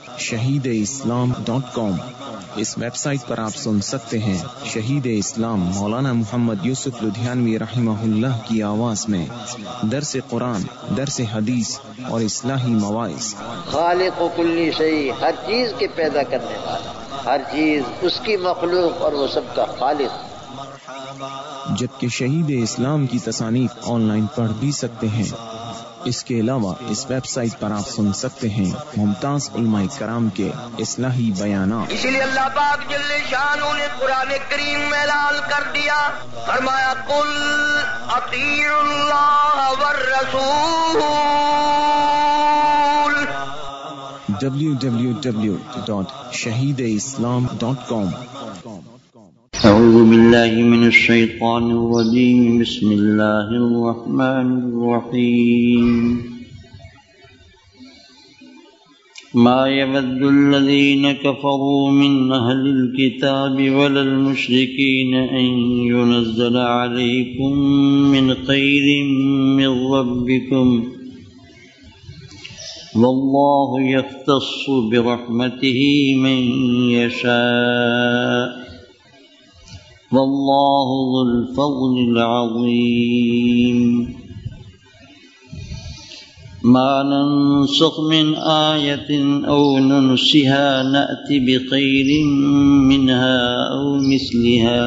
shahideislam.com۔ اس web site پر آپ سن سکتے ہیں شہید اسلام مولانا محمد یوسف لدھیانوی رحمہ اللہ کی آواز میں درس قرآن، درس حدیث اور اصلاحی مواعظ۔ خالق و کلی شیء، ہر چیز کے پیدا کرنے والا، ہر چیز اس کی مخلوق اور وہ سب کا خالق۔ جبکہ شہید اسلام کی تصانیف آن لائن پڑھ بھی سکتے ہیں۔ اس کے علاوہ اس ویب سائٹ پر آپ سن سکتے ہیں ممتاز علماء کرام کے اصلاحی بیانات۔ اسی لیے اللہ پاک جل شانہ نے قرآن کریم میں اعلان کر دیا، فرمایا قل اطیعوا اللہ والرسول۔ www.shahideislam.com۔ أعوذ بالله من الشيطان الرجيم، بسم الله الرحمن الرحيم۔ ما يود الذين كفروا من أهل الكتاب ولا المشركين أن ينزل عليكم من خير من ربكم والله يختص برحمته من يشاء والله ذو الفضل العظيم۔ ما ننسخ من آية أو ننسها نأت بخير منها أو مثلها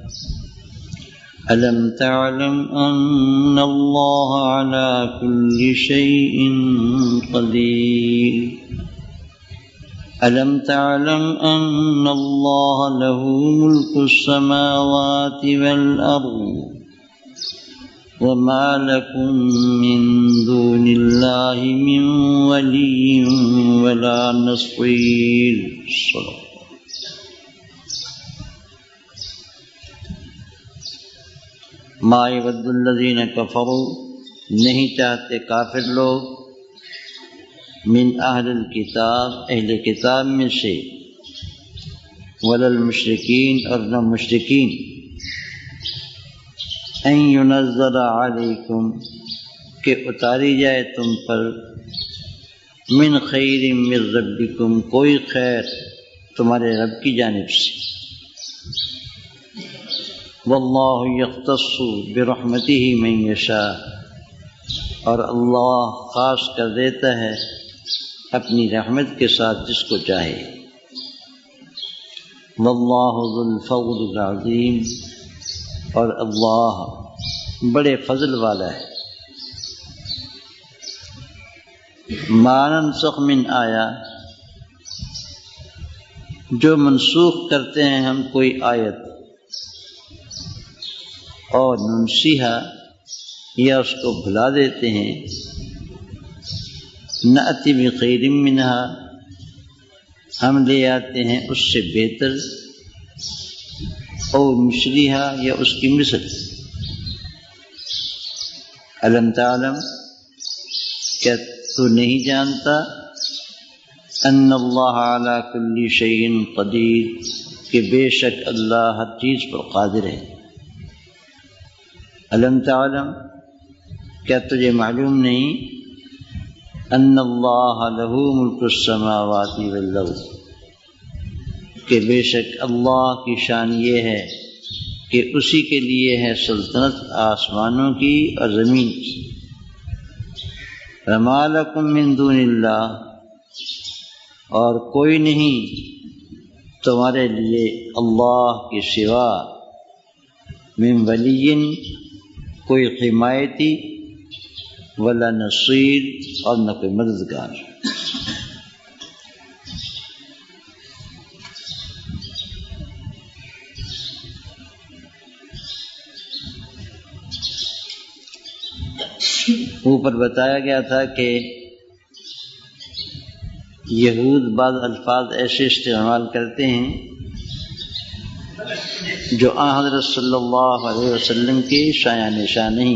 ألم تعلم أن الله على كل شيء قدير ألم تعلم أن الله له ملك السماوات والأرض وما لكم من دون الله من ولي ولا نصير۔ ما يود الذين كفروا، نہیں چاہتے کافر لوگ، من اہل الکتاب، اہل کتاب میں سے، ولا المشرکین، اور نہ مشرکین، ان ینزل علیکم، کہ اتاری جائے تم پر، من خیر من ربکم، کوئی خیر تمہارے رب کی جانب سے، واللہ یختص برحمتہ من یشاء، اور اللہ خاص کر دیتا ہے اپنی رحمت کے ساتھ جس کو چاہے، واللہ ذو الفضل العظیم، اور اللہ بڑے فضل والا ہے۔ ما ننسخ من آیا، جو منسوخ کرتے ہیں ہم کوئی آیت، اور ننسیہا، یا اس کو بھلا دیتے ہیں، نأتی بخیر منہا، ہم لے آتے ہیں اس سے بہتر، او مثلیہا، یا اس کی مثل۔ الم تعلم، کیا تو نہیں جانتا، ان اللہ علی کل شیء قدیر، کہ بے شک اللہ ہر چیز پر قادر ہے۔ الم تعلم، کیا تجھے معلوم نہیں، ان اللہ لہ ملک السماوات والارض، کہ بے شک اللہ کی شان یہ ہے کہ اسی کے لیے ہے سلطنت آسمانوں کی اور زمین کی۔ وما لکم من دون اللہ، اور کوئی نہیں تمہارے لیے اللہ کے سوا، من ولی، کوئی حمایتی، ولا نصیر، اور نہ کوئی مددگار۔ اوپر بتایا گیا تھا کہ یہود بعض الفاظ ایسے استعمال کرتے ہیں جو آن حضرت صلی اللہ علیہ وسلم کی شایان شان نہیں،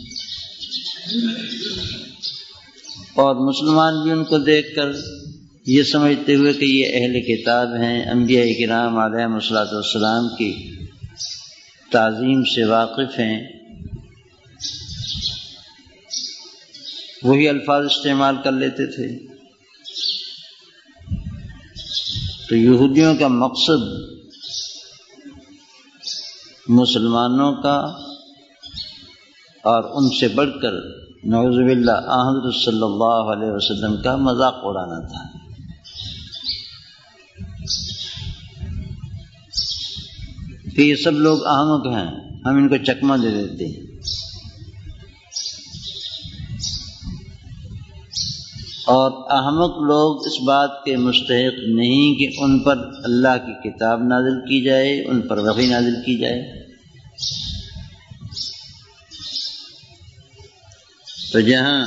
اور مسلمان بھی ان کو دیکھ کر یہ سمجھتے ہوئے کہ یہ اہل کتاب ہیں، انبیاء کرام علیہم الصلوۃ والسلام کی تعظیم سے واقف ہیں، وہی الفاظ استعمال کر لیتے تھے۔ تو یہودیوں کا مقصد مسلمانوں کا اور ان سے بڑھ کر نعوذ باللہ حضرت صلی اللہ علیہ وسلم کا مذاق اڑانا تھا. کہ یہ سب لوگ احمق ہیں، ہم ان کو چکمہ دے دیتے ہیں. اور احمق لوگ اس بات کے مستحق نہیں کہ ان پر اللہ کی کتاب نازل کی جائے، ان پر وحی نازل کی جائے. تو جہاں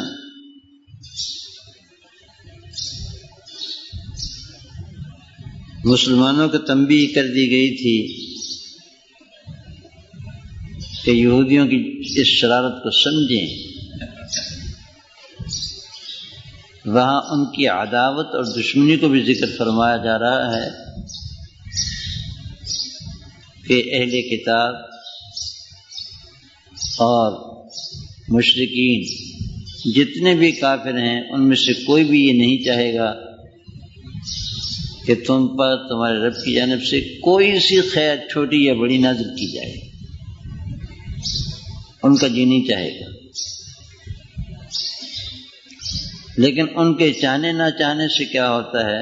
مسلمانوں کو تنبیہ کر دی گئی تھی کہ یہودیوں کی اس شرارت کو سمجھیں، وہاں ان کی عداوت اور دشمنی کو بھی ذکر فرمایا جا رہا ہے کہ اہل کتاب اور مشرکین جتنے بھی کافر ہیں ان میں سے کوئی بھی یہ نہیں چاہے گا کہ تم پر تمہارے رب کی جانب سے کوئی سی خیر چھوٹی یا بڑی نازل کی جائے. ان کا جی نہیں چاہے گا. لیکن ان کے چاہنے نہ چاہنے سے کیا ہوتا ہے،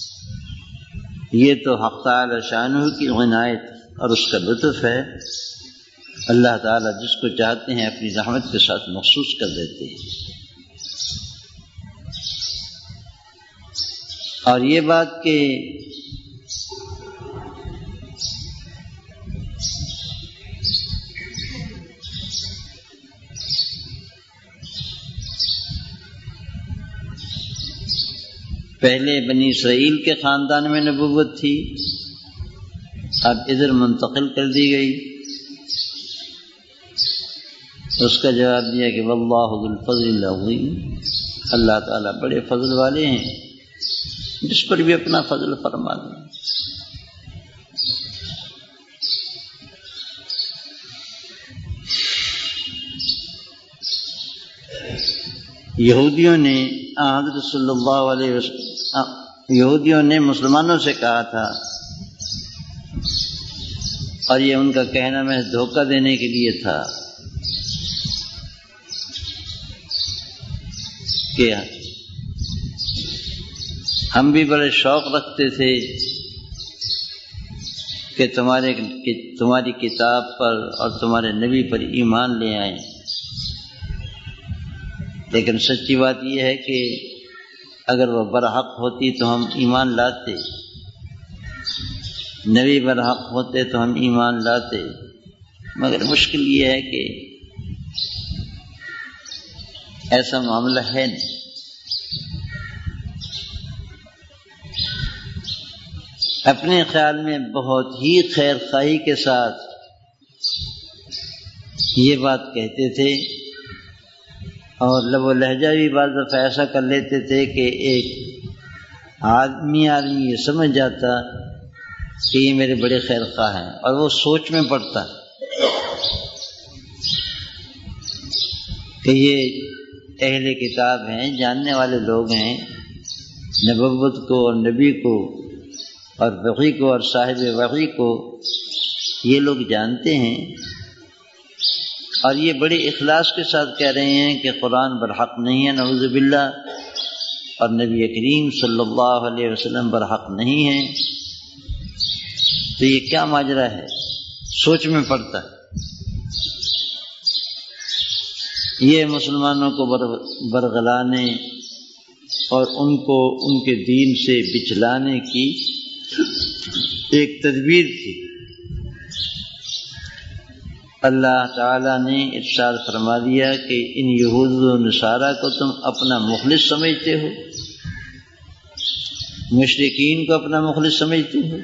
یہ تو حق تعالی شانہ کی عنایت اور اس کا لطف ہے. اللہ تعالیٰ جس کو چاہتے ہیں اپنی رحمت کے ساتھ مخصوص کر دیتے ہیں. اور یہ بات کہ پہلے بنی اسرائیل کے خاندان میں نبوت تھی، اب ادھر منتقل کر دی گئی. اس کا جواب دیا کہ واللہ ذو الفضل العظیم، اللہ تعالیٰ بڑے فضل والے ہیں، جس پر بھی اپنا فضل فرما دیں. یہودیوں نے حضرت صلی اللہ علیہ وسلم یہودیوں نے مسلمانوں سے کہا تھا، اور یہ ان کا کہنا محض دھوکہ دینے کے لیے تھا کہ ہم بھی بڑے شوق رکھتے تھے کہ تمہاری کتاب پر اور تمہارے نبی پر ایمان لے آئیں. لیکن سچی بات یہ ہے کہ اگر وہ برحق ہوتی تو ہم ایمان لاتے، نبی برحق ہوتے تو ہم ایمان لاتے. مگر مشکل یہ ہے کہ ایسا معاملہ ہے نہیں. اپنے خیال میں بہت ہی خیر خواہی کے ساتھ یہ بات کہتے تھے، اور لب و لہجہ بھی بعض دفعہ ایسا کر لیتے تھے کہ ایک آدمی یہ سمجھ جاتا کہ یہ میرے بڑے خیر خواہ ہیں، اور وہ سوچ میں پڑتا کہ یہ اہل کتاب ہیں، جاننے والے لوگ ہیں، نبوت کو اور نبی کو اور وحی کو اور صاحب وحی کو یہ لوگ جانتے ہیں، اور یہ بڑے اخلاص کے ساتھ کہہ رہے ہیں کہ قرآن برحق نہیں ہے، نعوذ باللہ، اور نبی کریم صلی اللہ علیہ وسلم برحق نہیں ہے. تو یہ کیا ماجرا ہے؟ سوچ میں پڑتا ہے. یہ مسلمانوں کو برگلانے اور ان کو ان کے دین سے بچلانے کی ایک تدبیر تھی. اللہ تعالیٰ نے ارشاد فرما دیا کہ ان یہود و نصارہ کو تم اپنا مخلص سمجھتے ہو، مشرکین کو اپنا مخلص سمجھتے ہو.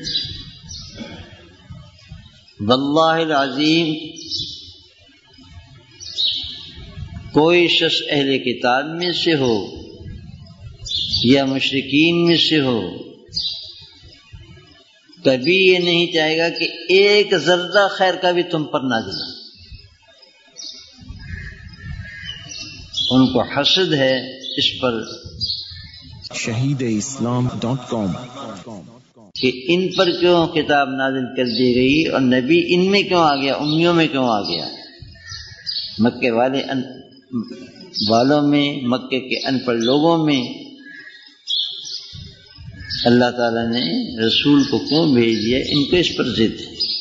واللہ العظیم، کوئی شخص اہل کتاب میں سے ہو یا مشرکین میں سے ہو، کبھی یہ نہیں چاہے گا کہ ایک ذرہ خیر کا بھی تم پر نازل ہو. ان کو حسد ہے اس پر. shahideislam.com کہ ان پر کیوں کتاب نازل کر دی گئی اور نبی ان میں کیوں آ گیا، امیوں میں کیوں آ گیا؟ مکے والوں میں، مکے کے ان پڑھ لوگوں میں اللہ تعالیٰ نے رسول کو کیوں بھیج دیا؟ ان کو اس پر ضد ہے۔